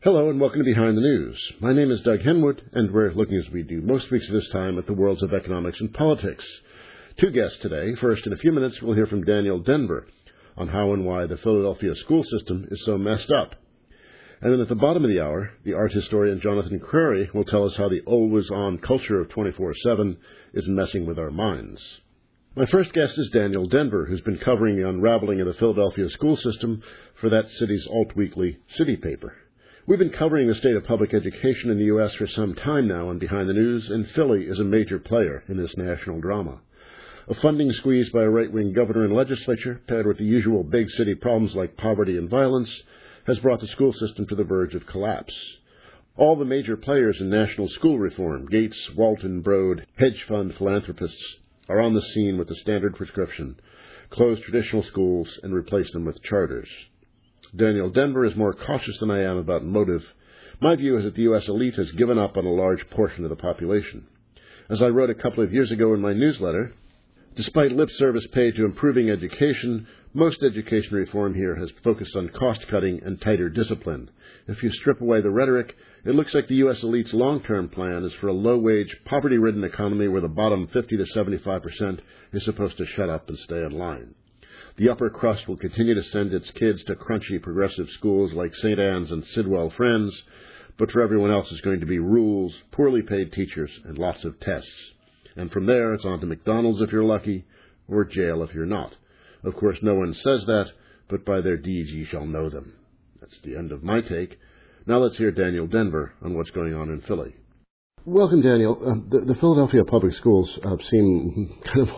Hello and welcome to Behind the News. My name is Doug Henwood, and we're looking, as we do most weeks at this time, at the worlds of economics and politics. Two guests today. First, in a few minutes, we'll hear from Daniel Denvir on how and why the Philadelphia school system is so messed up. And then at the bottom of the hour, the art historian Jonathan Crary will tell us how the always-on culture of 24/7 is messing with our minds. My first guest is Daniel Denvir, who's been covering the unraveling of the Philadelphia school system for that city's alt-weekly City paper. We've been covering the state of public education in the U.S. for some time now on Behind the News, and Philly is a major player in this national drama. A funding squeeze by a right-wing governor and legislature, paired with the usual big city problems like poverty and violence, has brought the school system to the verge of collapse. All the major players in national school reform, Gates, Walton, Broad, hedge fund philanthropists, are on the scene with the standard prescription: close traditional schools and replace them with charters. Daniel Denvir is more cautious than I am about motive. My view is that the U.S. elite has given up on a large portion of the population. As I wrote a couple of years ago in my newsletter, despite lip service paid to improving education, most education reform here has focused on cost-cutting and tighter discipline. If you strip away the rhetoric, it looks like the U.S. elite's long-term plan is for a low-wage, poverty-ridden economy where the bottom 50 to 75% is supposed to shut up and stay in line. The upper crust will continue to send its kids to crunchy progressive schools like St. Anne's and Sidwell Friends, but for everyone else it's going to be rules, poorly paid teachers, and lots of tests. And from there it's on to McDonald's if you're lucky, or jail if you're not. Of course, no one says that, but by their deeds ye shall know them. That's the end of my take. Now let's hear Daniel Denvir on what's going on in Philly. Welcome, Daniel. The Philadelphia public schools seem kind of...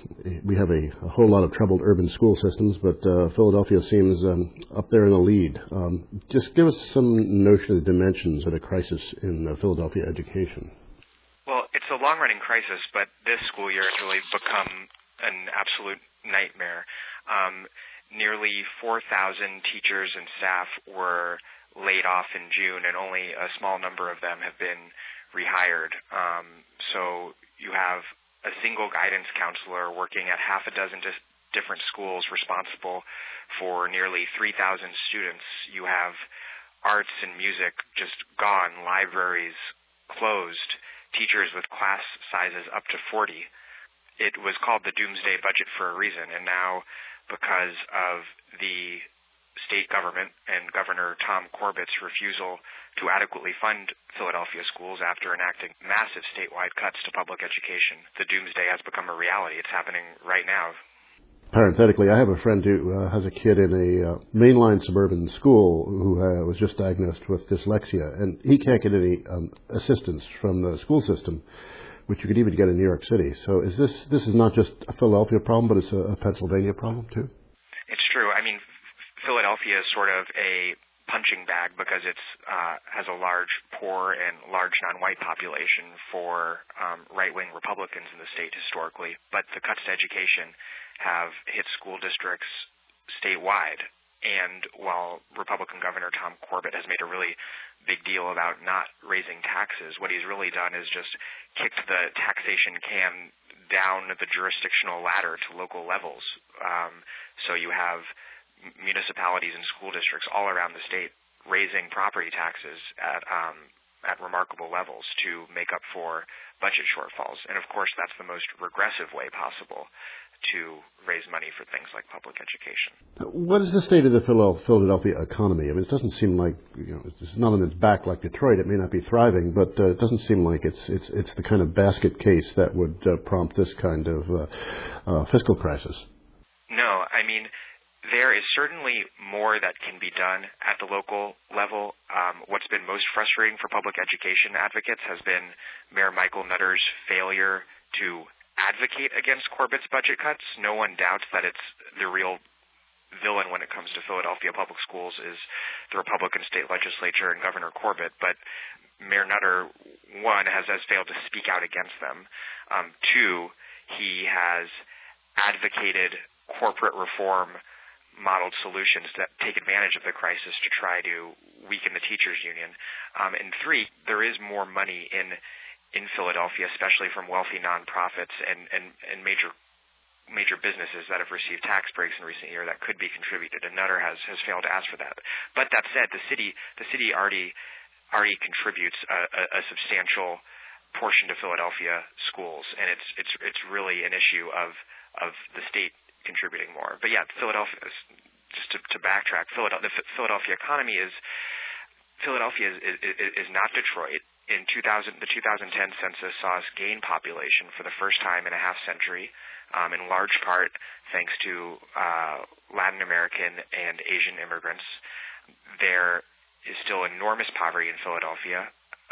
We have a whole lot of troubled urban school systems, but Philadelphia seems up there in the lead. Just give us some notion of the dimensions of the crisis in Philadelphia education. Well, it's a long-running crisis, but this school year has really become an absolute nightmare. Nearly 4,000 teachers and staff were laid off in June, and only a small number of them have been rehired. So you have a single guidance counselor working at half a dozen different schools responsible for nearly 3,000 students. You have arts and music just gone, libraries closed, teachers with class sizes up to 40. It was called the Doomsday Budget for a reason, and now because of the state government and Governor Tom Corbett's refusal to adequately fund Philadelphia schools after enacting massive statewide cuts to public education, the doomsday has become a reality. It's happening right now. Parenthetically, I have a friend who has a kid in a mainline suburban school who was just diagnosed with dyslexia, and he can't get any assistance from the school system, which you could even get in New York City. So this is not just a Philadelphia problem, but it's a Pennsylvania problem too? It's true. I mean, Philadelphia is sort of a punching bag because it's has a large poor and large non-white population for right-wing Republicans in the state historically, but the cuts to education have hit school districts statewide. And while Republican Governor Tom Corbett has made a really big deal about not raising taxes, what he's really done is just kicked the taxation can down the jurisdictional ladder to local levels. So you have municipalities and school districts all around the state raising property taxes at remarkable levels to make up for budget shortfalls. And of course, that's the most regressive way possible to raise money for things like public education. What is the state of the Philadelphia economy? I mean, it doesn't seem like, it's not on its back like Detroit. It may not be thriving, but it doesn't seem like it's the kind of basket case that would prompt this kind of fiscal crisis. No, I mean, there is certainly more that can be done at the local level. What's been most frustrating for public education advocates has been Mayor Michael Nutter's failure to advocate against Corbett's budget cuts. No one doubts that it's the real villain when it comes to Philadelphia public schools is the Republican state legislature and Governor Corbett. But Mayor Nutter, one, has failed to speak out against them. Two, he has advocated corporate reform modeled solutions that take advantage of the crisis to try to weaken the teachers union. And three, there is more money in Philadelphia, especially from wealthy nonprofits and major major businesses that have received tax breaks in recent years that could be contributed, and Nutter has failed to ask for that. But that said, the city already contributes a substantial portion to Philadelphia schools, and it's really an issue of the state contributing more. But yeah, Philadelphia, just to backtrack, the Philadelphia economy is not Detroit. In the 2010 census saw us gain population for the first time in a half century, in large part thanks to Latin American and Asian immigrants. There is still enormous poverty in Philadelphia.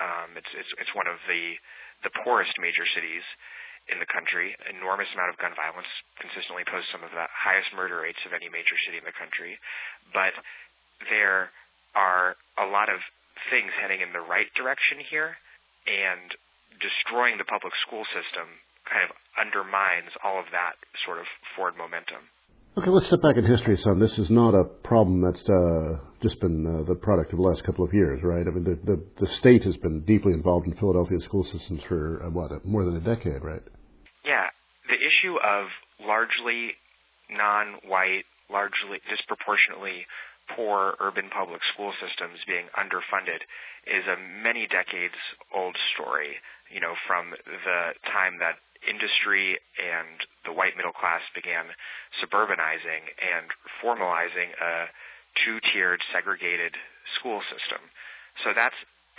It's one of the poorest major cities in the country. Enormous amount of gun violence, consistently posts some of the highest murder rates of any major city in the country. But there are a lot of things heading in the right direction here, and destroying the public school system kind of undermines all of that sort of forward momentum. Okay, let's step back in history some. This is not a problem that's just been the product of the last couple of years, right? I mean, the state has been deeply involved in Philadelphia school systems for, more than a decade, right? Yeah. The issue of largely non-white, largely disproportionately poor urban public school systems being underfunded is a many decades old story, from the time that industry and the white middle class began suburbanizing and formalizing a two-tiered segregated school system. So that's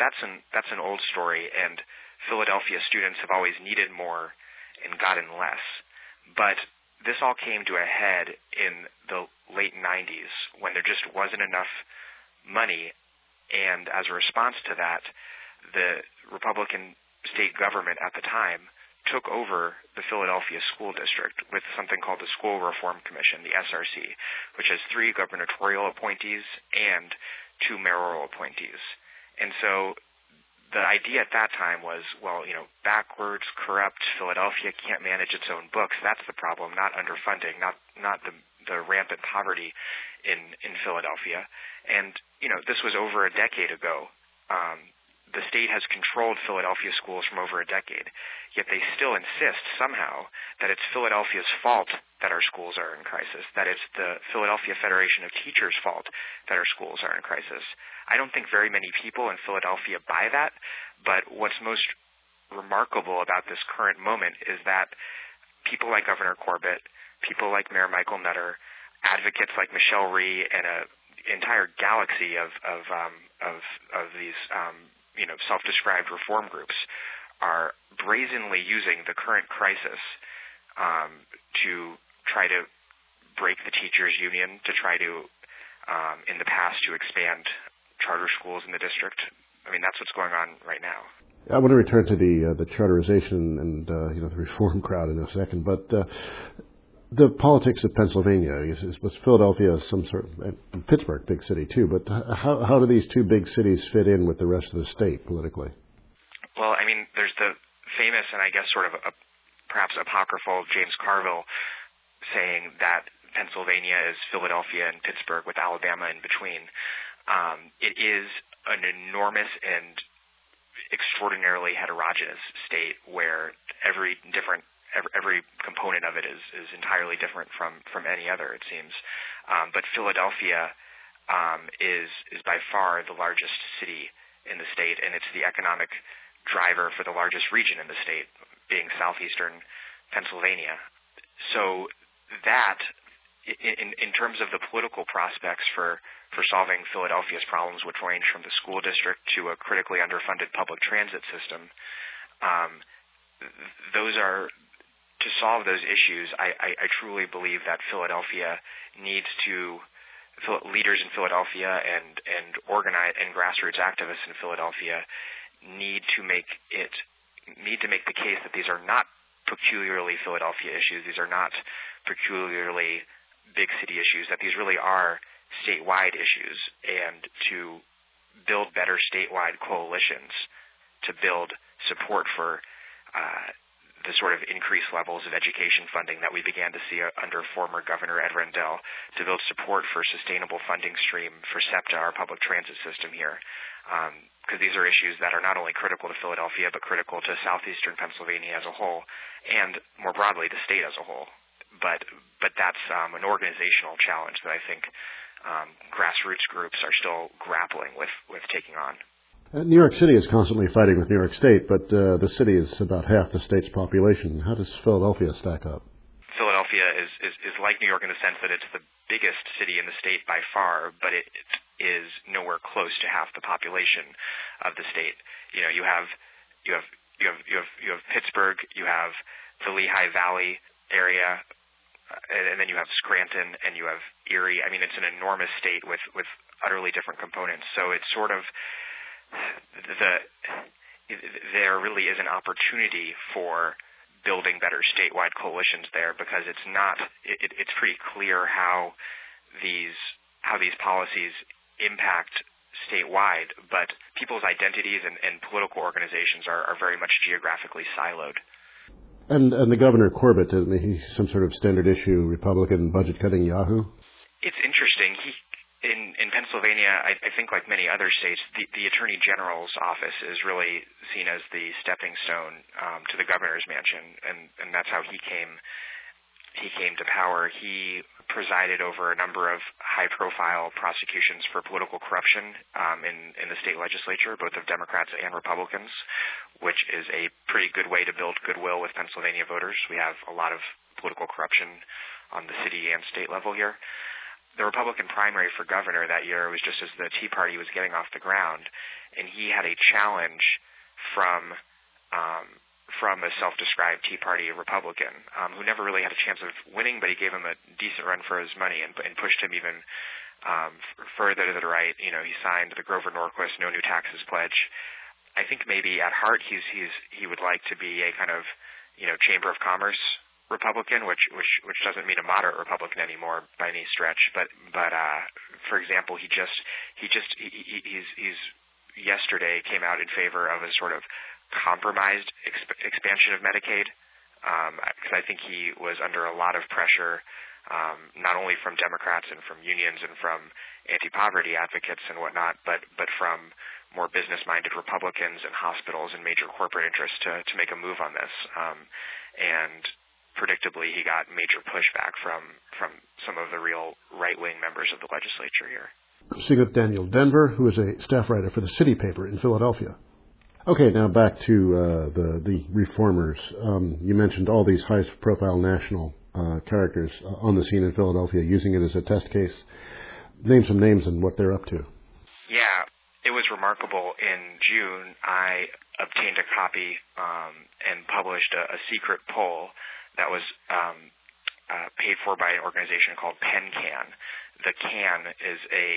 an old story, and Philadelphia students have always needed more and gotten less. But this all came to a head in the late 90s when there just wasn't enough money, and as a response to that, the Republican state government at the time took over the Philadelphia School District with something called the School Reform Commission, the SRC, which has 3 gubernatorial appointees and 2 mayoral appointees. And so the idea at that time was, backwards, corrupt, Philadelphia can't manage its own books. That's the problem, not underfunding, not the rampant poverty in Philadelphia. And, this was over a decade ago. The state has controlled Philadelphia schools from over a decade, yet they still insist somehow that it's Philadelphia's fault that our schools are in crisis, that it's the Philadelphia Federation of Teachers' fault that our schools are in crisis. I don't think very many people in Philadelphia buy that, but what's most remarkable about this current moment is that people like Governor Corbett, people like Mayor Michael Nutter, advocates like Michelle Rhee, and an entire galaxy of these self-described reform groups are brazenly using the current crisis to try to break the teachers' union, to try to, in the past, to expand charter schools in the district. I mean, that's what's going on right now. I want to return to the charterization and the reform crowd in a second, but the politics of Pennsylvania was Philadelphia some sort of, and Pittsburgh, big city too. But how do these two big cities fit in with the rest of the state politically? Well, I mean, there's the famous and I guess sort of perhaps apocryphal James Carville saying that Pennsylvania is Philadelphia and Pittsburgh with Alabama in between. It is an enormous and extraordinarily heterogeneous state where every component of it is entirely different from any other, it seems. But Philadelphia is by far the largest city in the state, and it's the economic driver for the largest region in the state, being southeastern Pennsylvania. So that, in terms of the political prospects for solving Philadelphia's problems, which range from the school district to a critically underfunded public transit system, to solve those issues, I truly believe that Philadelphia needs to, leaders in Philadelphia and organize and grassroots activists in Philadelphia need to make the case that these are not peculiarly Philadelphia issues. These are not peculiarly big city issues, that these really are statewide issues, and to build better statewide coalitions to build support for the sort of increased levels of education funding that we began to see under former Governor Ed Rendell, to build support for sustainable funding stream for SEPTA, our public transit system here. Because these are issues that are not only critical to Philadelphia, but critical to southeastern Pennsylvania as a whole, and more broadly, the state as a whole. but that's an organizational challenge that I think grassroots groups are still grappling with taking on. New York City is constantly fighting with New York State, but the city is about half the state's population. How does Philadelphia stack up? Philadelphia is like New York in the sense that it's the biggest city in the state by far, but it is nowhere close to half the population of the state. You have Pittsburgh, you have the Lehigh Valley area, and then you have Scranton, and you have Erie. I mean, it's an enormous state with utterly different components. So it's sort of there really is an opportunity for building better statewide coalitions there, because it's pretty clear how these policies impact statewide, but people's identities and political organizations are very much geographically siloed. And the Governor Corbett, isn't he some sort of standard issue Republican budget cutting Yahoo? It's interesting. In Pennsylvania, I think like many other states, the Attorney General's office is really seen as the stepping stone to the governor's mansion, and that's how he came to power. He presided over a number of high-profile prosecutions for political corruption in the state legislature, both of Democrats and Republicans, which is a pretty good way to build goodwill with Pennsylvania voters. We have a lot of political corruption on the city and state level here. The Republican primary for governor that year was just as the Tea Party was getting off the ground, and he had a challenge from a self-described Tea Party Republican who never really had a chance of winning, but he gave him a decent run for his money and pushed him even further to the right. He signed the Grover Norquist No New Taxes pledge. I think maybe at heart he would like to be a kind of Chamber of Commerce Republican, which doesn't mean a moderate Republican anymore by any stretch. But for example, he's yesterday came out in favor of a sort of compromised expansion of Medicaid, because I think he was under a lot of pressure, not only from Democrats and from unions and from anti-poverty advocates and whatnot, but from more business-minded Republicans and hospitals and major corporate interests to make a move on this. And predictably, he got major pushback from some of the real right-wing members of the legislature here. I'm speaking with Daniel Denvir, who is a staff writer for the City Paper in Philadelphia. Okay, now back to the reformers. You mentioned all these high-profile national characters on the scene in Philadelphia using it as a test case. Name some names and what they're up to. Yeah, it was remarkable. In June, I obtained a copy and published a secret poll that was paid for by an organization called PennCan. The CAN is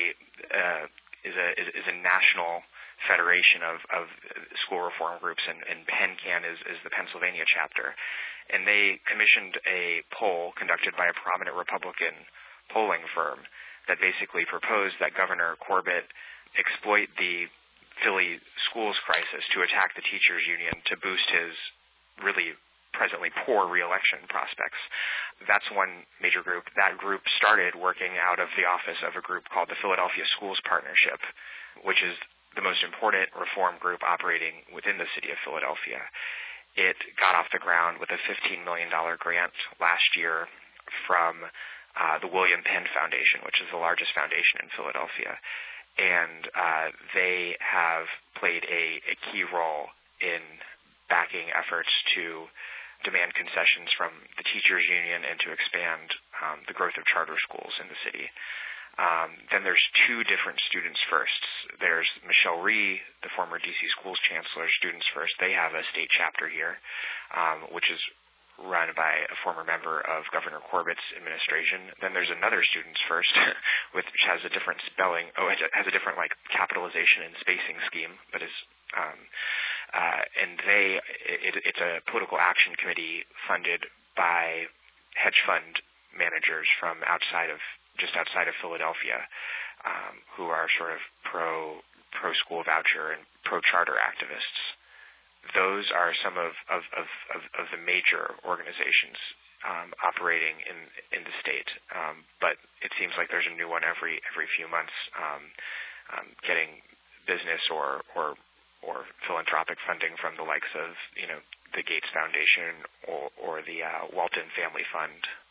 a national federation of school reform groups, and PennCan is the Pennsylvania chapter. And they commissioned a poll conducted by a prominent Republican polling firm that basically proposed that Governor Corbett exploit the Philly schools crisis to attack the teachers union to boost his really presently poor re-election prospects. That's one major group. That group started working out of the office of a group called the Philadelphia Schools Partnership, which is the most important reform group operating within the city of Philadelphia. It got off the ground with a $15 million grant last year from the William Penn Foundation, which is the largest foundation in Philadelphia. And they have played a key role in backing efforts to demand concessions from the teachers union and to expand the growth of charter schools in the city. Then there's two different Students Firsts. There's Michelle Rhee, the former D.C. Schools Chancellor, Students First. They have a state chapter here, which is run by a former member of Governor Corbett's administration. Then there's another Students First, which has a different spelling. It has a different capitalization and spacing scheme, but is and it's a political action committee funded by hedge fund managers from outside of Philadelphia, who are sort of pro school voucher and pro charter activists. Those are some of the major organizations operating in the state, but it seems like there's a new one every few months, getting business or philanthropic funding from the likes of the Gates Foundation or the Walton Family Fund.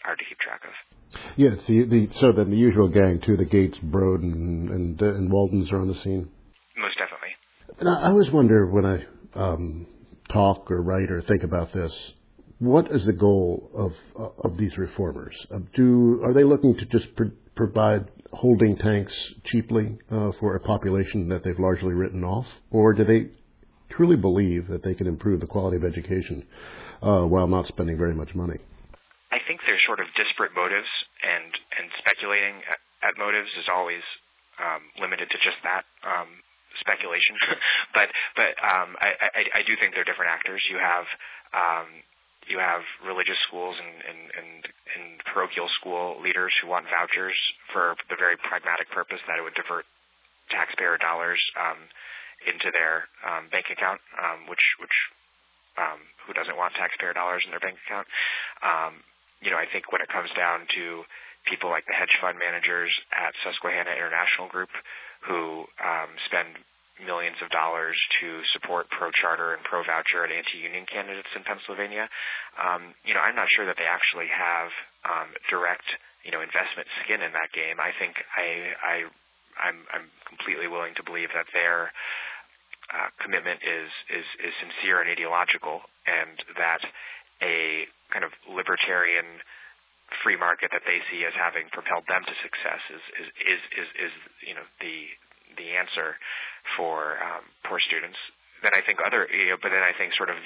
hard to keep track of. Yeah, it's so then the usual gang too, the Gates, Broden, and Waldens are on the scene. Most definitely. And I always wonder when I talk or write or think about this, what is the goal of these reformers? Are they looking to just provide holding tanks cheaply for a population that they've largely written off, or do they truly believe that they can improve the quality of education while not spending very much money? I think there's sort of disparate motives, and speculating at motives is always limited to just that speculation. but I do think they're different actors. You have religious schools and parochial school leaders who want vouchers for the very pragmatic purpose that it would divert taxpayer dollars into their bank account, which who doesn't want taxpayer dollars in their bank account? I think when it comes down to people like the hedge fund managers at Susquehanna International Group who spend millions of dollars to support pro-charter and pro-voucher and anti-union candidates in Pennsylvania, I'm not sure that they actually have direct, investment skin in that game. I think I'm completely willing to believe that their commitment is sincere and ideological, and that a kind of libertarian free market that they see as having propelled them to success is the answer for poor students. Then I think sort of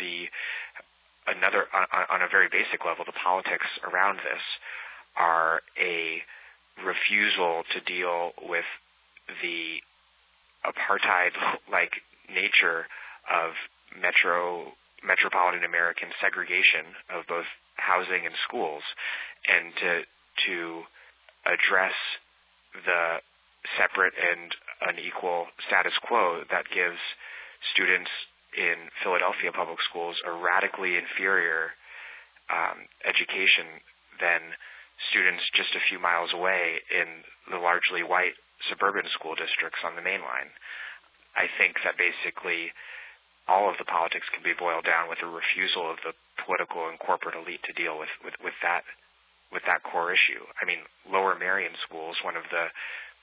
on a very basic level, the politics around this are a refusal to deal with the apartheid-like nature of metropolitan American segregation of both housing and schools, and to address the separate and unequal status quo that gives students in Philadelphia public schools a radically inferior education than students just a few miles away in the largely white suburban school districts on the main line. I think that basically all of the politics can be boiled down with a refusal of the political and corporate elite to deal with that core issue. I mean, Lower Merion schools, one of the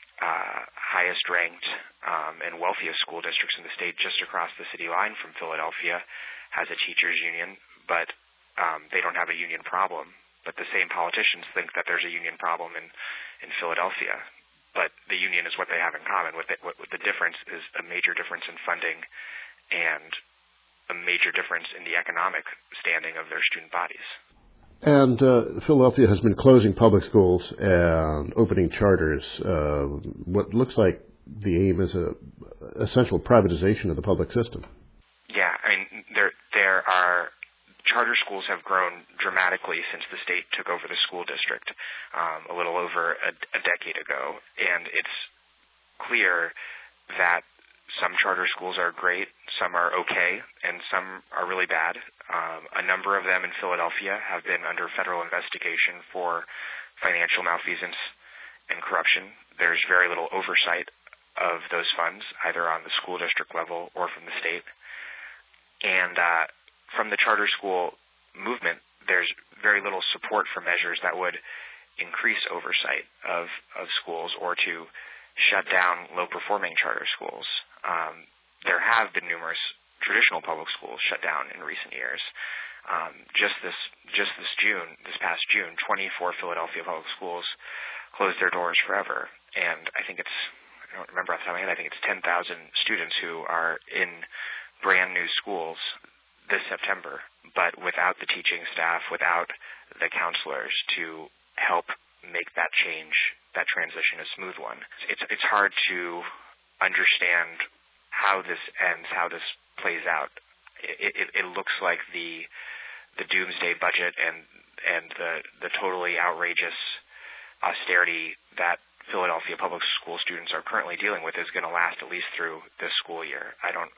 highest ranked and wealthiest school districts in the state just across the city line from Philadelphia, has a teachers union, but they don't have a union problem. But the same politicians think that there's a union problem in Philadelphia. But the union is what they have in common. What the difference is a major difference in funding and a major difference in the economic standing of their student bodies. And Philadelphia has been closing public schools and opening charters. What looks like the aim is a essential privatization of the public system. Yeah, I mean, there are charter schools have grown dramatically since the state took over the school district a little over a decade ago, and it's clear that some charter schools are great, some are okay, and some are really bad. A number of them in Philadelphia have been under federal investigation for financial malfeasance and corruption. There's very little oversight of those funds, either on the school district level or from the state. And from the charter school movement, there's very little support for measures that would increase oversight of schools or to shut down low-performing charter schools. There have been numerous traditional public schools shut down in recent years. Just this past June, 24 Philadelphia public schools closed their doors forever. And I don't remember off the top of my head, I think it's 10,000 students who are in brand new schools this September, but without the teaching staff, without the counselors to help make that change, that transition a smooth one. It's hard to understand how this ends, how this plays out. It looks like the doomsday budget and the totally outrageous austerity that Philadelphia public school students are currently dealing with is going to last at least through this school year. I don't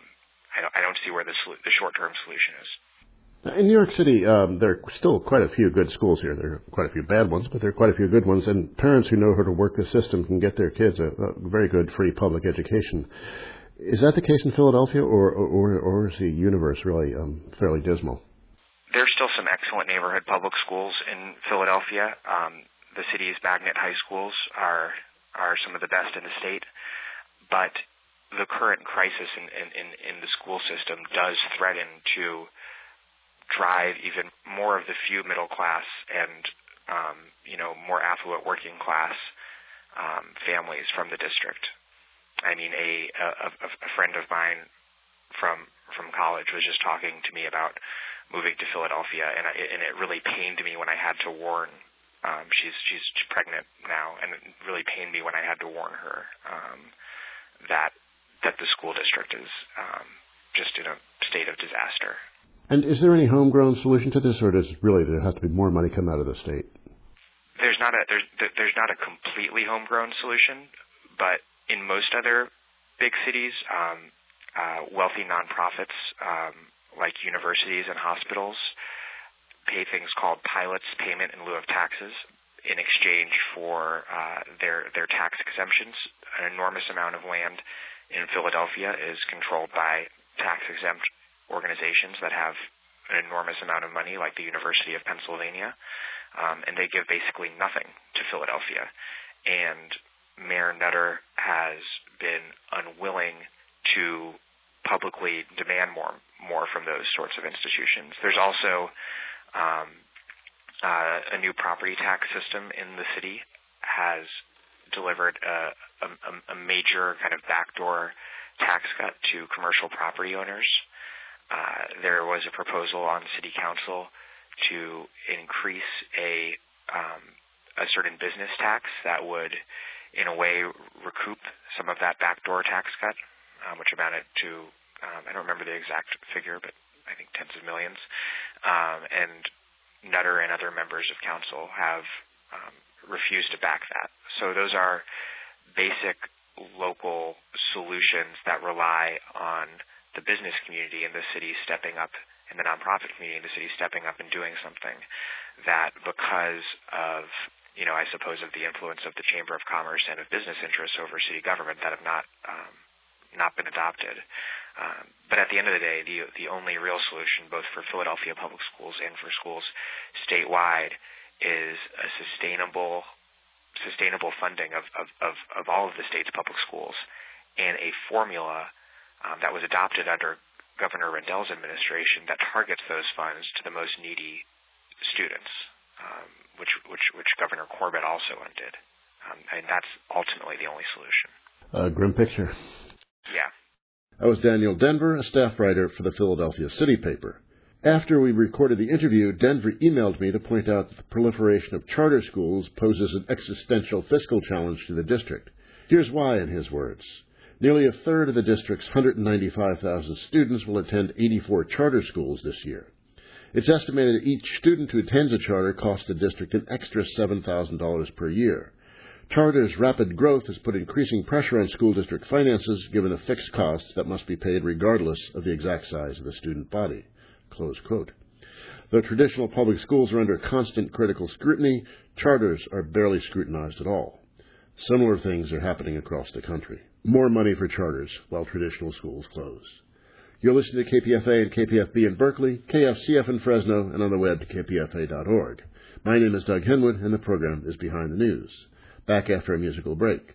see where the short-term solution is. In New York City, there are still quite a few good schools here. There are quite a few bad ones, but there are quite a few good ones. And parents who know how to work the system can get their kids a very good free public education. Is that the case in Philadelphia, or is the universe really fairly dismal? there's still some excellent neighborhood public schools in Philadelphia. The city's magnet high schools are some of the best in the state, but the current crisis in the school system does threaten to drive even more of the few middle class and more affluent working class families from the district. I mean, a friend of mine from college was just talking to me about moving to Philadelphia, and it really pained me when I had to warn. She's pregnant now, and it really pained me when I had to warn her that the school district is just in a state of disaster. And is there any homegrown solution to this, or does really there have to be more money come out of the state? There's not a completely homegrown solution, but in most other big cities, wealthy nonprofits like universities and hospitals pay things called pilots, payment in lieu of taxes, in exchange for their tax exemptions. An enormous amount of land in Philadelphia is controlled by tax-exempt organizations that have an enormous amount of money, like the University of Pennsylvania, and they give basically nothing to Philadelphia. And Mayor Nutter has been unwilling to publicly demand more from those sorts of institutions. There's also a new property tax system in the city has delivered a major kind of backdoor tax cut to commercial property owners. There was a proposal on city council to increase a certain business tax that would, in a way, recoup some of that backdoor tax cut, which amounted to, I don't remember the exact figure, but I think tens of millions. And Nutter and other members of council have refused to back that. So those are basic local solutions that rely on the business community in the city stepping up, and the nonprofit community in the city stepping up and doing something that, because of, I suppose, of the influence of the Chamber of Commerce and of business interests over city government, that have not been adopted. But at the end of the day, the only real solution, both for Philadelphia public schools and for schools statewide, is a sustainable funding of all of the state's public schools, and a formula that was adopted under Governor Rendell's administration that targets those funds to the most needy students, which Governor Corbett also undid. And that's ultimately the only solution. A grim picture. Yeah. That was Daniel Denver, a staff writer for the Philadelphia City paper. After we recorded the interview, Denver emailed me to point out that the proliferation of charter schools poses an existential fiscal challenge to the district. Here's why, in his words. Nearly a third of the district's 195,000 students will attend 84 charter schools this year. It's estimated that each student who attends a charter costs the district an extra $7,000 per year. Charter's rapid growth has put increasing pressure on school district finances, given the fixed costs that must be paid regardless of the exact size of the student body. Close quote. Though traditional public schools are under constant critical scrutiny, charters are barely scrutinized at all. Similar things are happening across the country. More money for charters while traditional schools close. You're listening to KPFA and KPFB in Berkeley, KFCF in Fresno, and on the web to kpfa.org. My name is Doug Henwood, and the program is Behind the News. Back after a musical break.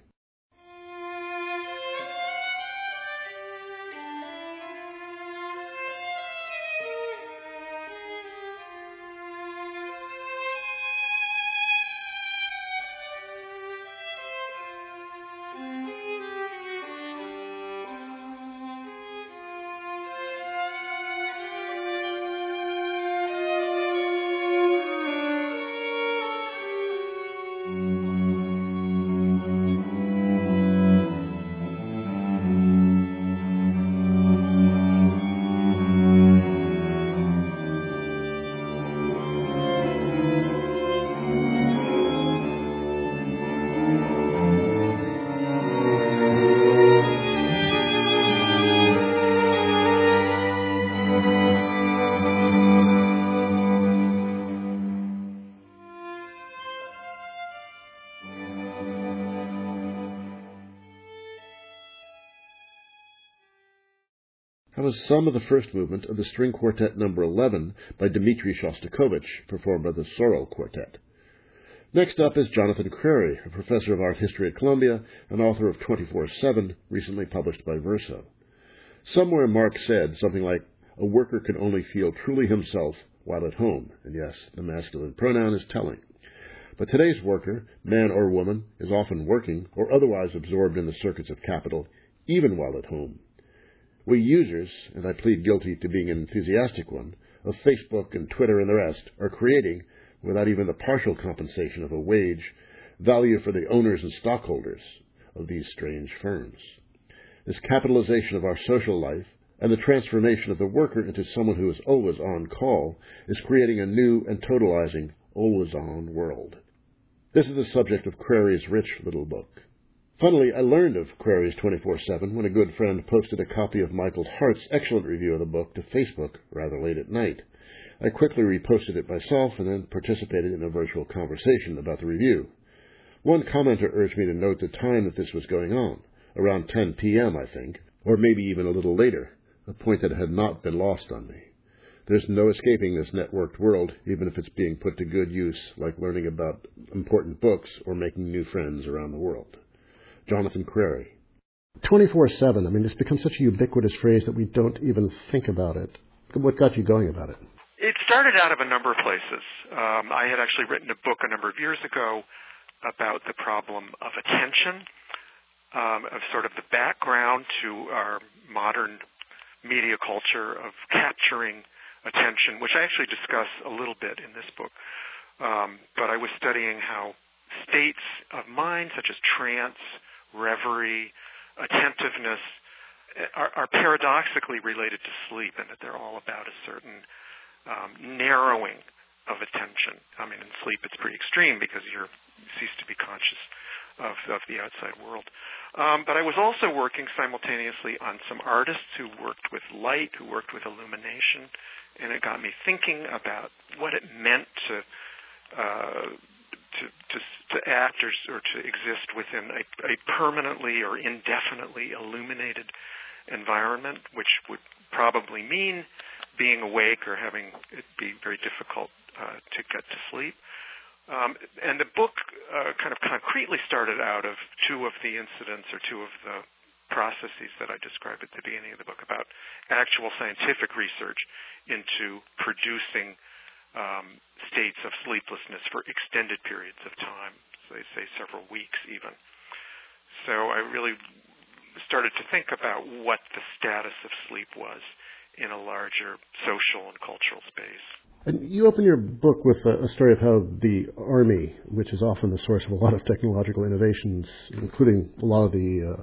That was some of the first movement of the String Quartet No. 11 by Dmitri Shostakovich, performed by the Sorrel Quartet. Next up is Jonathan Crary, a professor of art history at Columbia and author of 24/7, recently published by Verso. Somewhere Mark said something like, "A worker can only feel truly himself while at home." And yes, the masculine pronoun is telling. But today's worker, man or woman, is often working or otherwise absorbed in the circuits of capital, even while at home. We users, and I plead guilty to being an enthusiastic one, of Facebook and Twitter and the rest, are creating, without even the partial compensation of a wage, value for the owners and stockholders of these strange firms. This capitalization of our social life and the transformation of the worker into someone who is always on call is creating a new and totalizing always-on world. This is the subject of Crary's rich little book. Funnily, I learned of Crary's 24/7 when a good friend posted a copy of Michael Hart's excellent review of the book to Facebook rather late at night. I quickly reposted it myself and then participated in a virtual conversation about the review. One commenter urged me to note the time that this was going on, around 10 p.m., I think, or maybe even a little later, a point that had not been lost on me. There's no escaping this networked world, even if it's being put to good use, like learning about important books or making new friends around the world. Jonathan Crary. 24/7, it's become such a ubiquitous phrase that we don't even think about it. What got you going about it? It started out of a number of places. I had actually written a book a number of years ago about the problem of attention, of sort of the background to our modern media culture of capturing attention, which I actually discuss a little bit in this book. But I was studying how states of mind, such as trance, reverie, attentiveness, are paradoxically related to sleep, and that they're all about a certain narrowing of attention. In sleep it's pretty extreme because you cease to be conscious of the outside world. But I was also working simultaneously on some artists who worked with light, who worked with illumination, and it got me thinking about what it meant to act or to exist within a permanently or indefinitely illuminated environment, which would probably mean being awake or having it be very difficult to get to sleep. And the book kind of concretely started out of two of the incidents or two of the processes that I described at the beginning of the book about actual scientific research into producing states of sleeplessness for extended periods of time, so they say several weeks even. So I really started to think about what the status of sleep was in a larger social and cultural space. And you open your book with a story of how the Army, which is often the source of a lot of technological innovations, including a lot of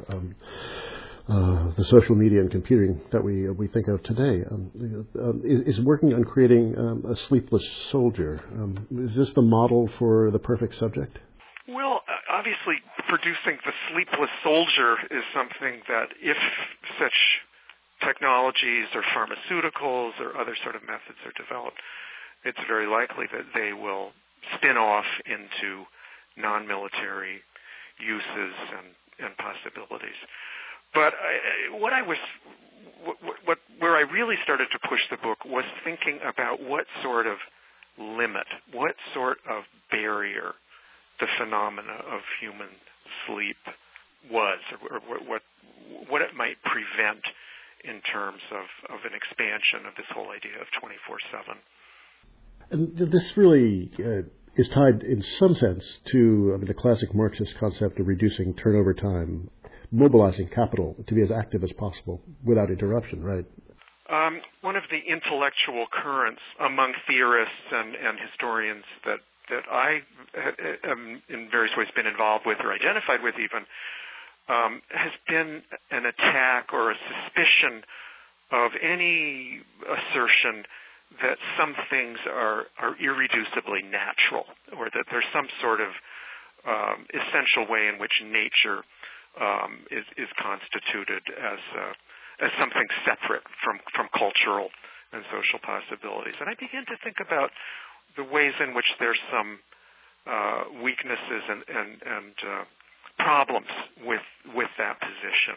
the social media and computing that we think of today, is working on creating a sleepless soldier. Is this the model for the perfect subject? Well, obviously, producing the sleepless soldier is something that if such technologies or pharmaceuticals or other sort of methods are developed, it's very likely that they will spin off into non-military uses and possibilities. But where I really started to push the book was thinking about what sort of limit, what sort of barrier the phenomena of human sleep was, or what it might prevent in terms of an expansion of this whole idea of 24/7. And this really is tied in some sense to the classic Marxist concept of reducing turnover time, mobilizing capital to be as active as possible without interruption, right? One of the intellectual currents among theorists and historians that I have in various ways been involved with or identified with even has been an attack or a suspicion of any assertion that some things are irreducibly natural, or that there's some sort of essential way in which nature is constituted as something separate from cultural and social possibilities. And I begin to think about the ways in which there's some weaknesses and problems with that position.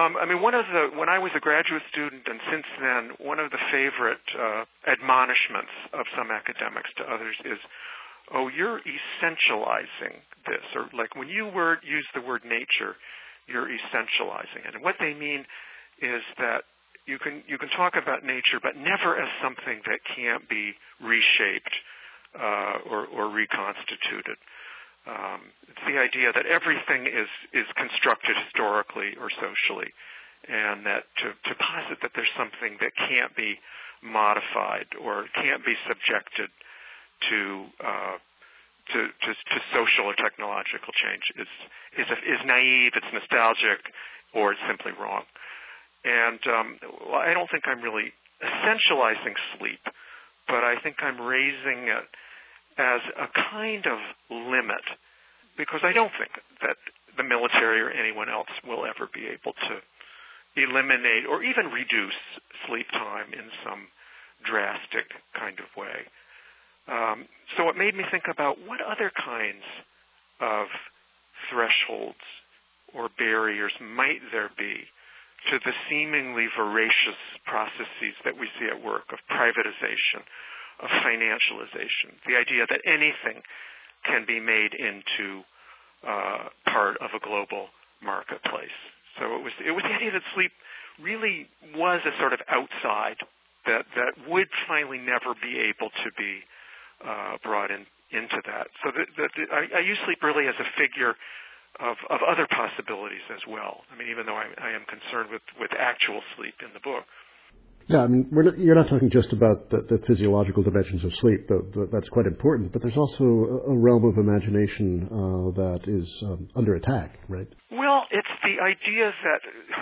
When I was a graduate student and since then, one of the favorite admonishments of some academics to others is, oh, you're essentializing this. Or like when you use the word nature, you're essentializing it. And what they mean is that you can talk about nature, but never as something that can't be reshaped or reconstituted. It's the idea that everything is constructed historically or socially, and that to posit that there's something that can't be modified or can't be subjected to social or technological change is naive, it's nostalgic, or it's simply wrong. And I don't think I'm really essentializing sleep, but I think I'm raising it as a kind of limit, because I don't think that the military or anyone else will ever be able to eliminate or even reduce sleep time in some drastic kind of way. So it made me think about what other kinds of thresholds or barriers might there be to the seemingly voracious processes that we see at work of privatization, of financialization, the idea that anything can be made into part of a global marketplace. So it was the idea that sleep really was a sort of outside that would finally never be able to be brought into that. So I use sleep really as a figure of other possibilities as well. I mean, even though I am concerned with actual sleep in the book. Yeah, I mean, you're not talking just about the physiological dimensions of sleep, though that's quite important, but there's also a realm of imagination that is under attack, right? Well, it's the idea that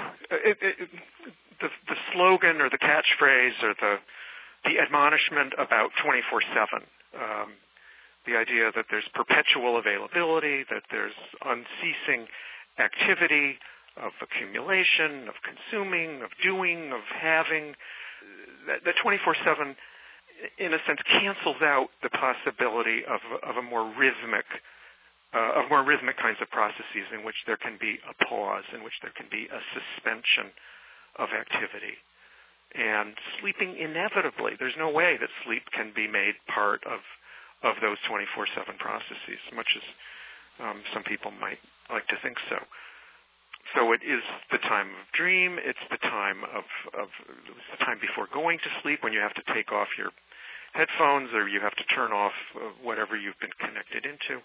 the slogan or the catchphrase or the admonishment about 24/7, the idea that there's perpetual availability, that there's unceasing activity, of accumulation, of consuming, of doing, of having. The 24/7, in a sense, cancels out the possibility of more rhythmic kinds of processes in which there can be a pause, in which there can be a suspension of activity. And sleeping inevitably, there's no way that sleep can be made part of those 24/7 processes, much as some people might like to think so. So it is the time of dream. It's the time it's the time before going to sleep, when you have to take off your headphones or you have to turn off whatever you've been connected into.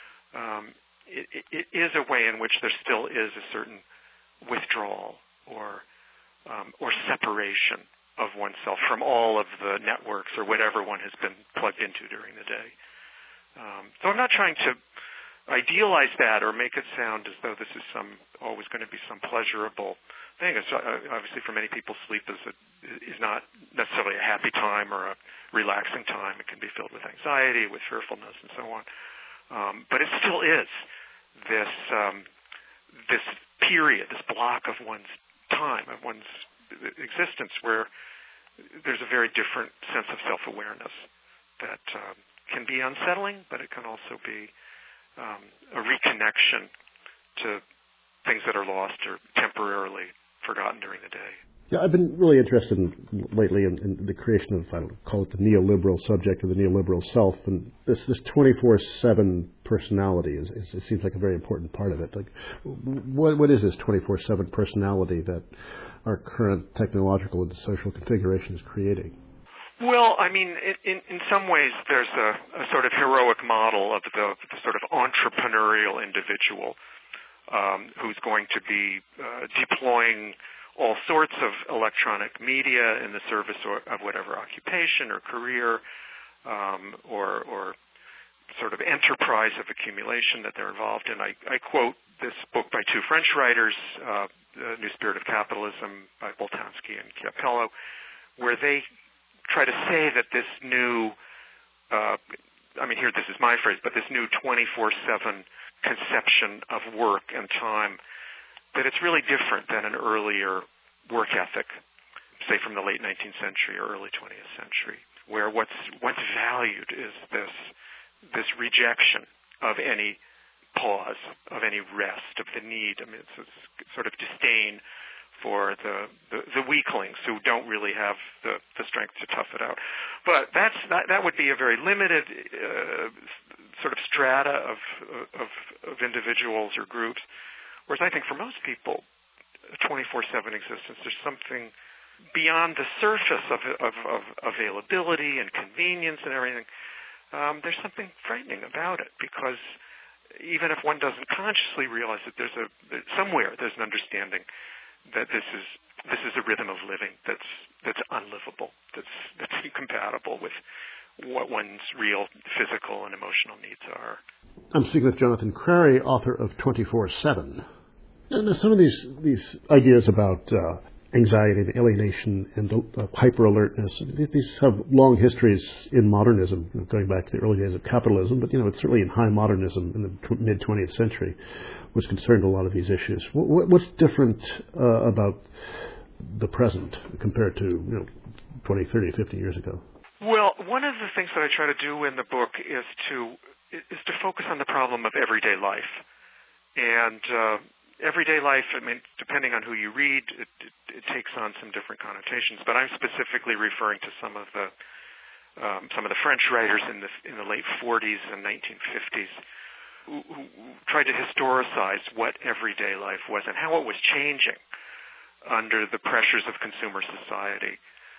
It is a way in which there still is a certain withdrawal or separation of oneself from all of the networks or whatever one has been plugged into during the day. So I'm not trying to idealize that or make it sound as though this is always going to be some pleasurable thing. It's, obviously, for many people, sleep is not necessarily a happy time or a relaxing time. It can be filled with anxiety, with fearfulness, and so on. But it still is this period, this block of one's time, of one's existence, where there's a very different sense of self-awareness that can be unsettling, but it can also be a reconnection to things that are lost or temporarily forgotten during the day. Yeah, I've been really interested lately in the creation of, I don't call it the neoliberal subject or the neoliberal self, and this 24/7 personality it seems like a very important part of it. Like, what is this 24/7 personality that our current technological and social configuration is creating? Well, I mean, in some ways, there's a sort of heroic model of the sort of entrepreneurial individual who's going to be deploying all sorts of electronic media in the service of whatever occupation or career or sort of enterprise of accumulation that they're involved in. I quote this book by two French writers, The New Spirit of Capitalism by Boltanski and Chiapello, where they try to say that this new, this is my phrase, but this new 24/7 conception of work and time, that it's really different than an earlier work ethic, say from the late 19th century or early 20th century, where what's valued is this rejection of any pause, of any rest, of the need. I mean, it's a sort of disdain for the weaklings who don't really have the strength to tough it out. But that would be a very limited sort of strata of individuals or groups. Whereas I think for most people, a 24/7 existence, there's something beyond the surface of availability and convenience and everything. There's something frightening about it, because even if one doesn't consciously realize it, there's an understanding that this is a rhythm of living that's unlivable, that's incompatible with what one's real physical and emotional needs are. I'm speaking with Jonathan Crary, author of 24/7. And some of these ideas about anxiety and alienation and hyper-alertness, these have long histories in modernism, going back to the early days of capitalism, but it's certainly in high modernism in the mid-20th century was concerned with a lot of these issues. What's different about the present compared to 20, 30, 50 years ago? Well, one of the things that I try to do in the book is to focus on the problem of everyday life. And everyday life, I mean, depending on who you read, it takes on some different connotations. But I'm specifically referring to some of the French writers in the late 40s and 1950s who tried to historicize what everyday life was and how it was changing under the pressures of consumer society.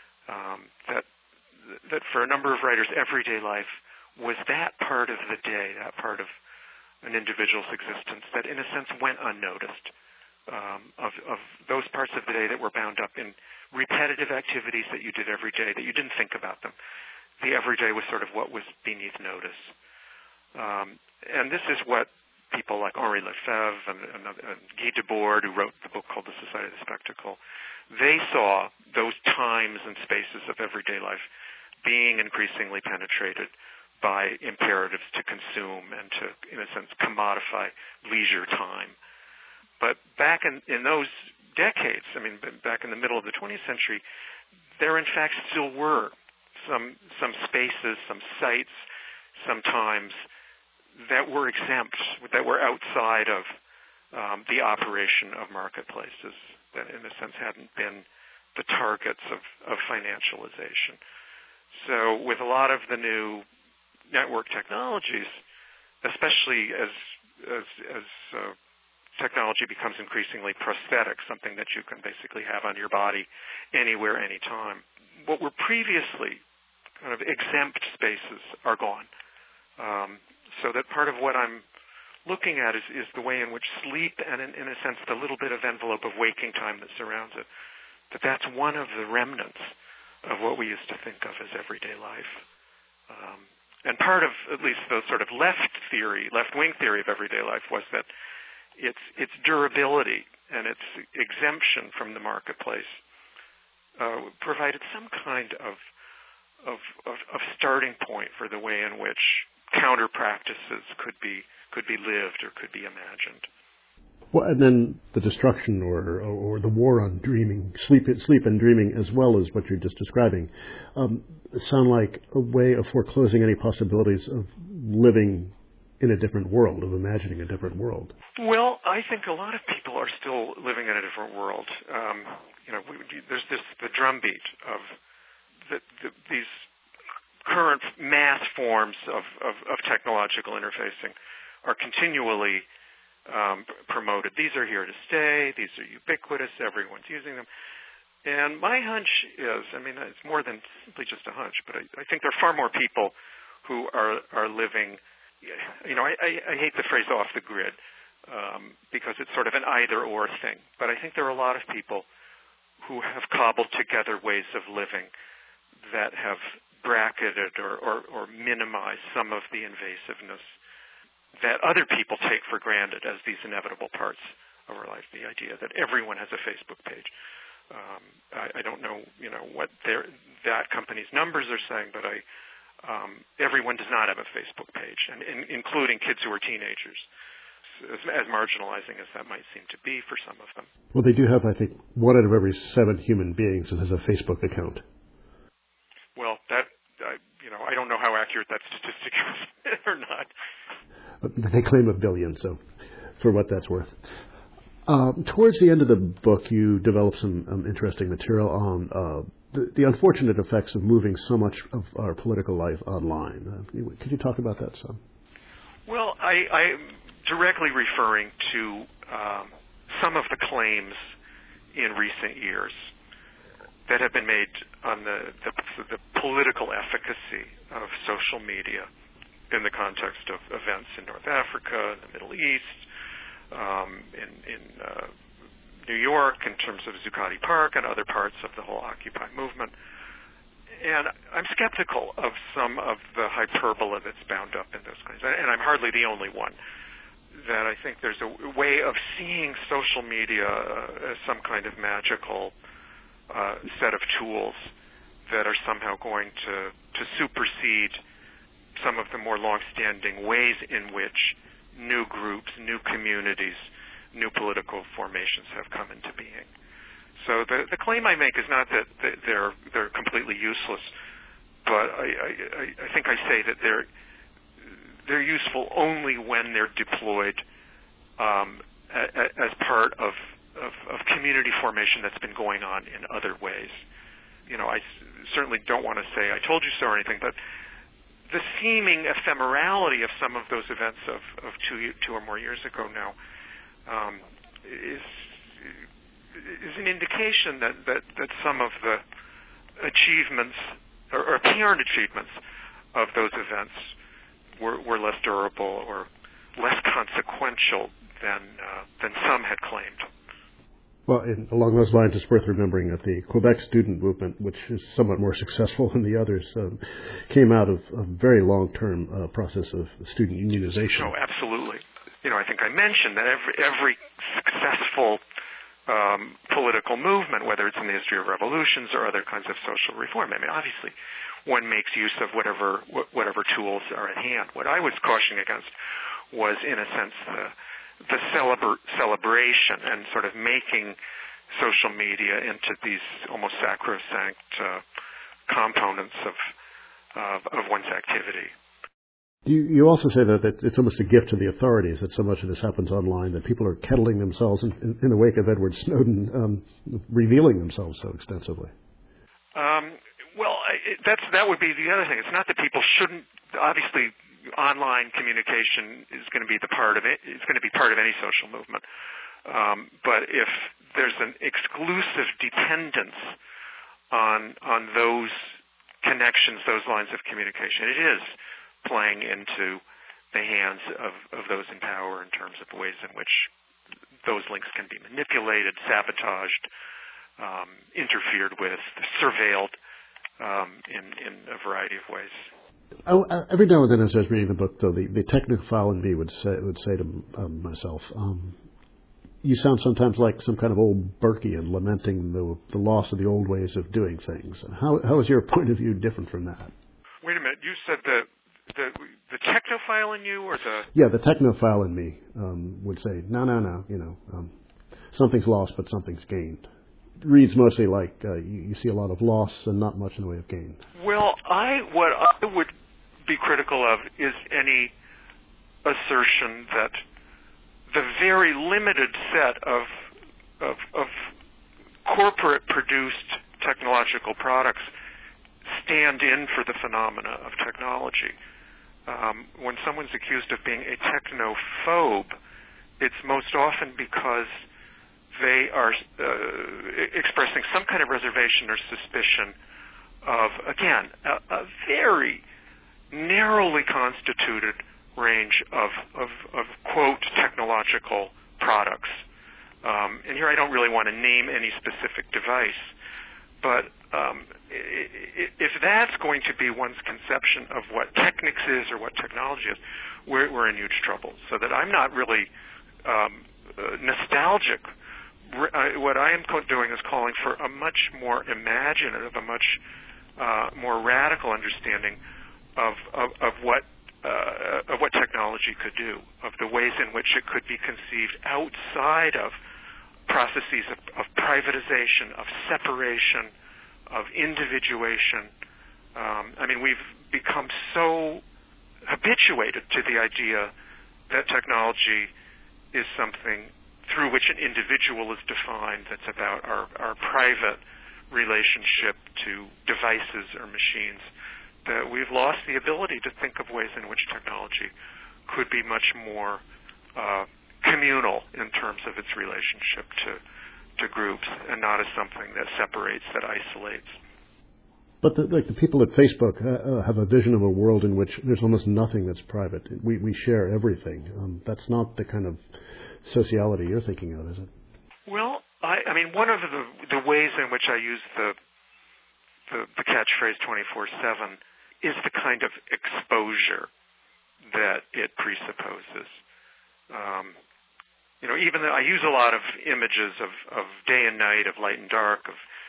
That for a number of writers, everyday life was that part of the day, that part of an individual's existence that, in a sense, went unnoticed. Of those parts of the day that were bound up in repetitive activities that you did every day, that you didn't think about them. The everyday was sort of what was beneath notice. And this is what people like Henri Lefebvre and Guy Debord, who wrote the book called The Society of the Spectacle, they saw those times and spaces of everyday life being increasingly penetrated by imperatives to consume and to, in a sense, commodify leisure time. But back in those decades, I mean, back in the middle of the 20th century, there in fact still were some spaces, some sites, sometimes that were exempt, that were outside of the operation of marketplaces, that in a sense hadn't been the targets of financialization. So with a lot of the new network technologies, especially as technology becomes increasingly prosthetic, something that you can basically have on your body anywhere, anytime, what were previously kind of exempt spaces are gone. So that part of what I'm looking at is the way in which sleep and, in a sense, the little bit of envelope of waking time that surrounds it, that's one of the remnants of what we used to think of as everyday life. And part of, at least, the sort of left-wing theory of everyday life was that its durability and its exemption from the marketplace provided some kind of starting point for the way in which counter practices could be lived or could be imagined. Well, and then the destruction or the war on dreaming, sleep and dreaming, as well as what you're just describing, sound like a way of foreclosing any possibilities of living in a different world, of imagining a different world. Well, I think a lot of people are still living in a different world. There's the drumbeat of these current mass forms of technological interfacing are continually promoted. These are here to stay. These are ubiquitous. Everyone's using them. And my hunch is, I mean, it's more than simply just a hunch, but I think there are far more people who are living, I hate the phrase off the grid because it's sort of an either-or thing. But I think there are a lot of people who have cobbled together ways of living that have bracketed or minimized some of the invasiveness that other people take for granted as these inevitable parts of our life. The idea that everyone has a Facebook page. I don't know, what that company's numbers are saying, but everyone does not have a Facebook page, and including kids who are teenagers, as marginalizing as that might seem to be for some of them. Well, they do have, I think, 1 out of every 7 human beings that has a Facebook account. Well, I don't know how accurate that statistic is or not. They claim 1 billion, so for what that's worth. Towards the end of the book, you develop some interesting material on the unfortunate effects of moving so much of our political life online. Could you talk about that some? Well, I'm directly referring to some of the claims in recent years that have been made on the political efficacy of social media in the context of events in North Africa, in the Middle East, in New York, in terms of Zuccotti Park and other parts of the whole Occupy movement. And I'm skeptical of some of the hyperbole that's bound up in those claims. And I'm hardly the only one. That I think there's a way of seeing social media as some kind of magical set of tools that are somehow going to supersede some of the more long-standing ways in which new groups, new communities, new political formations have come into being. So the claim I make is not that they're completely useless, but I think I say that they're useful only when they're deployed as part of community formation that's been going on in other ways. You know, I certainly don't want to say I told you so or anything, but the seeming ephemerality of some of those events of two or more years ago now is an indication that some of the achievements or apparent achievements of those events were less durable or less consequential than some had claimed. Well, along those lines, it's worth remembering that the Quebec student movement, which is somewhat more successful than the others, came out of a very long-term process of student unionization. No, absolutely. You know, I think I mentioned that every successful political movement, whether it's in the history of revolutions or other kinds of social reform, I mean, obviously, one makes use of whatever tools are at hand. What I was cautioning against was, in a sense, the celebration and sort of making social media into these almost sacrosanct components of one's activity. You also say that it's almost a gift to the authorities that so much of this happens online, that people are kettling themselves in the wake of Edward Snowden, revealing themselves so extensively. Well, that would be the other thing. It's not that people shouldn't. Obviously, online communication is going to be part of it. It's going to be part of any social movement. But if there's an exclusive dependence on those connections, those lines of communication, it is playing into the hands of those in power in terms of the ways in which those links can be manipulated, sabotaged, interfered with, surveilled in a variety of ways. Every now and then, as I was reading the book, though, the technophile in me would say to myself, "You sound sometimes like some kind of old Burkean lamenting the loss of the old ways of doing things." How is your point of view different from that? Wait a minute. You said the technophile in you, or the... Yeah, the technophile in me would say, no, something's lost, but something's gained. It reads mostly like you see a lot of loss and not much in the way of gain. Well, what I would be critical of is any assertion that the very limited set of corporate-produced technological products stand in for the phenomena of technology. When someone's accused of being a technophobe, it's most often because they are expressing some kind of reservation or suspicion of, again, a very narrowly constituted range of quote, technological products. And here I don't really want to name any specific device, but if that's going to be one's conception of what Technics is or what technology is, we're in huge trouble. So that I'm not really nostalgic. What I am doing is calling for a much more imaginative, a much more radical understanding of what technology could do, of the ways in which it could be conceived outside of processes of privatization, of separation, of individuation. I mean, we've become so habituated to the idea that technology is something through which an individual is defined, that's about our private relationship to devices or machines, that we've lost the ability to think of ways in which technology could be much more communal in terms of its relationship to groups, and not as something that separates, that isolates. But the people at Facebook have a vision of a world in which there's almost nothing that's private. We share everything. That's not the kind of sociality you're thinking of, is it? Well, I mean, one of the ways in which I use the catchphrase 24/7 is the kind of exposure that it presupposes. Even though I use a lot of images of day and night, of light and dark,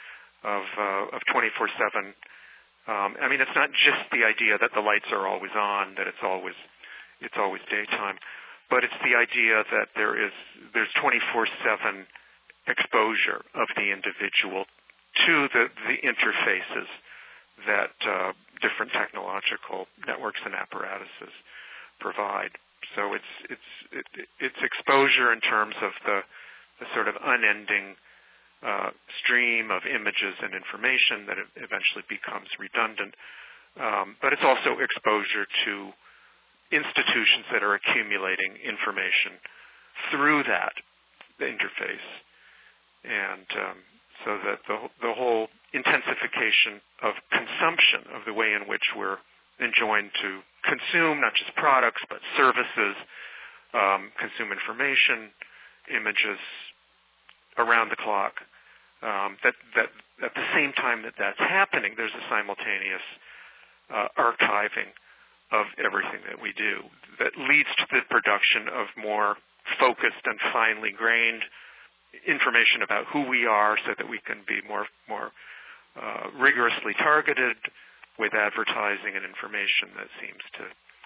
of 24/7. I mean, it's not just the idea that the lights are always on, that it's always daytime, but it's the idea that there's 24/7 exposure of the individual to the interfaces that different technological networks and apparatuses provide. So it's exposure in terms of the sort of unending stream of images and information that eventually becomes redundant. But it's also exposure to institutions that are accumulating information through that interface. And so that the whole intensification of consumption, of the way in which we're enjoined to consume not just products but services, consume information, images around the clock, that at the same time that's happening, there's a simultaneous archiving of everything that we do that leads to the production of more focused and finely grained information about who we are, so that we can be more rigorously targeted with advertising and information that seems to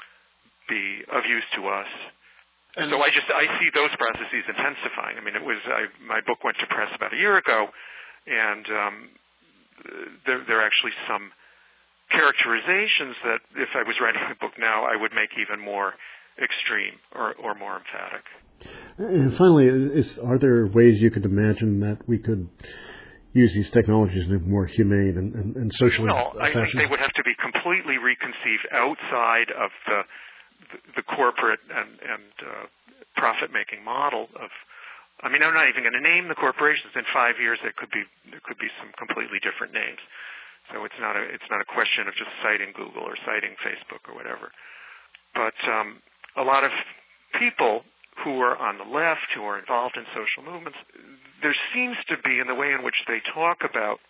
be of use to us. And so I see those processes intensifying. I mean, my book went to press about a year ago, and there are actually some characterizations that, if I was writing a book now, I would make even more extreme or more emphatic. And finally, are there ways you could imagine that we could use these technologies in a more humane and socially fashion? I think they would have to be completely reconceived outside of the corporate and profit-making model of. I mean, I'm not even going to name the corporations. In 5 years, there could be some completely different names. So it's not a question of just citing Google or citing Facebook or whatever. But a lot of people who are on the left, who are involved in social movements, there seems to be, in the way in which they talk about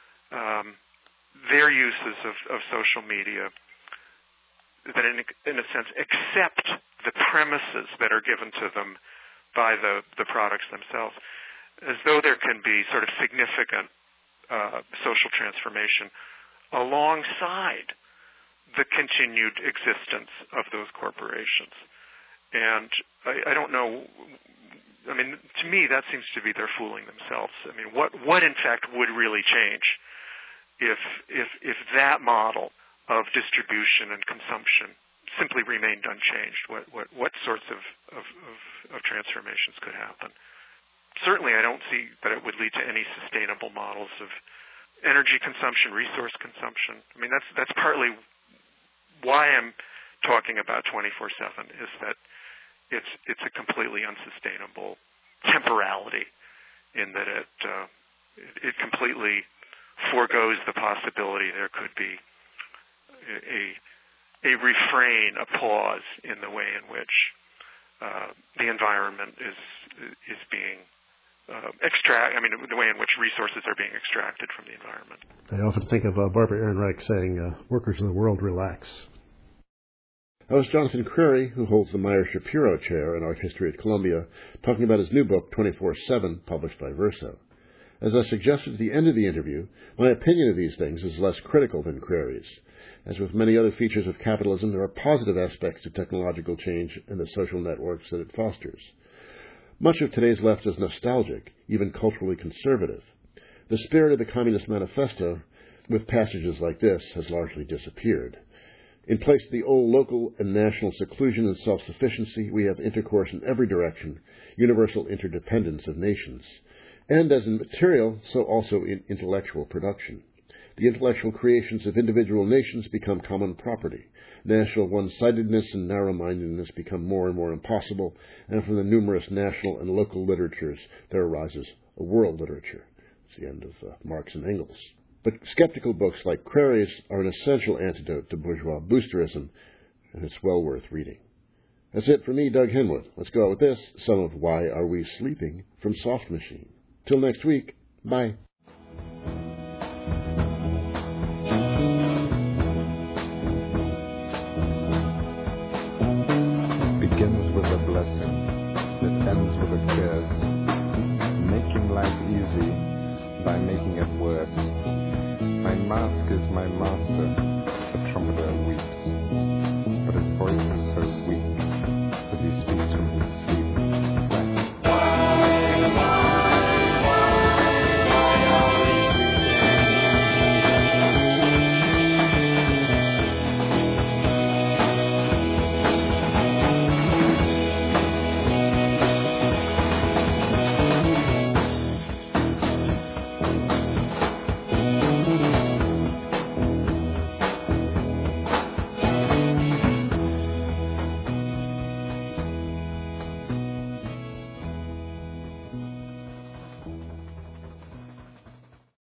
their uses of social media, that in a sense accept the premises that are given to them by the products themselves, as though there can be sort of significant social transformation alongside the continued existence of those corporations. And I don't know. I mean, to me, that seems to be they're fooling themselves. I mean, what in fact would really change if that model of distribution and consumption simply remained unchanged? What sorts of transformations could happen? Certainly, I don't see that it would lead to any sustainable models of energy consumption, resource consumption. I mean, that's partly why I'm talking about 24/7, is that it's a completely unsustainable temporality, in that it completely foregoes the possibility there could be a refrain, a pause in the way in which the environment is being the way in which resources are being extracted from the environment. I often think of Barbara Ehrenreich saying, "Workers in the world, relax." That was Jonathan Crary, who holds the Meyer Shapiro Chair in Art History at Columbia, talking about his new book, 24/7, published by Verso. As I suggested at the end of the interview, my opinion of these things is less critical than Crary's. As with many other features of capitalism, there are positive aspects to technological change and the social networks that it fosters. Much of today's left is nostalgic, even culturally conservative. The spirit of the Communist Manifesto, with passages like this, has largely disappeared. In place of the old local and national seclusion and self-sufficiency, we have intercourse in every direction, universal interdependence of nations. And as in material, so also in intellectual production. The intellectual creations of individual nations become common property. National one-sidedness and narrow-mindedness become more and more impossible, and from the numerous national and local literatures there arises a world literature. It's the end of Marx and Engels. But skeptical books like Crérier's are an essential antidote to bourgeois boosterism, and it's well worth reading. That's it for me, Doug Henwood. Let's go out with this, some of Why Are We Sleeping from Soft Machine. Till next week, bye. Begins with a blessing that ends with a curse, making life easy by making it worse. My mask is my master.